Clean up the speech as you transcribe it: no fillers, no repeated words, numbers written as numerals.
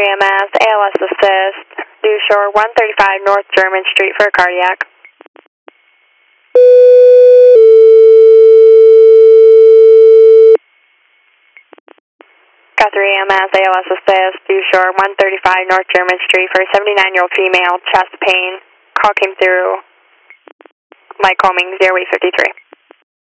EMS, ALS assist, due shore 135 North German Street for a cardiac. Guthrie EMS, ALS assist, due shore 135 North German Street for a 79-year-old female, chest pain. Call came through Mike Homing, 0 53.